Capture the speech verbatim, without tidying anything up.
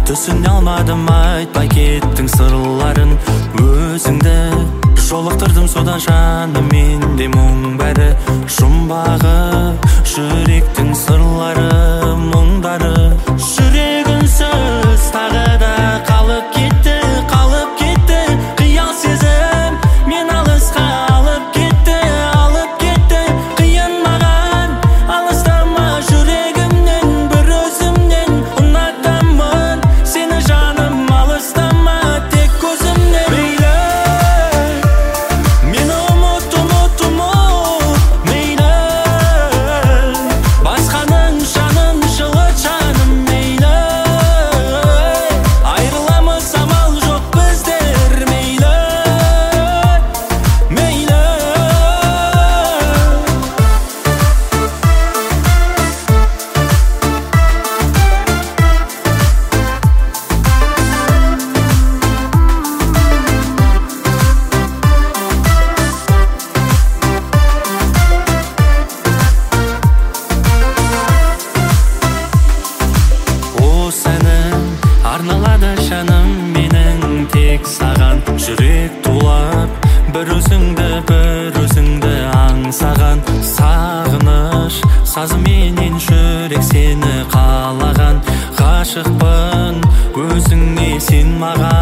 түсіне алмадым, айтпай кеттің сырларын. Өзіңді жолықтырдым содан жаным, менде мұң бәрі. Жұмбағы жүректің сырлары, мұңдары. Жүрегінсіз тағы да қалып кетті, қалып кетті. Қиял сезім мен алысқа алып кетті, алып кетті. Қиын маған алыстама жүрегімнен, бір өзімнен ұнатамын сені жаным, алыстама тек көзімнен. Мейлі мені ұмыт, ұмыт, ұмыт, мейлі басқаның жанын жылыт жаным, мейлі айрыламыз амал жоқ біздер, мейлі мейлі. Осы әнім арналады жаным менің тек саған. Жүрек тулап бір өзіңді, бір өзіңді аңсаған. Сағыныш сазыменен жүрек сені қалаған. Ғашықпын өзіңе сен маған.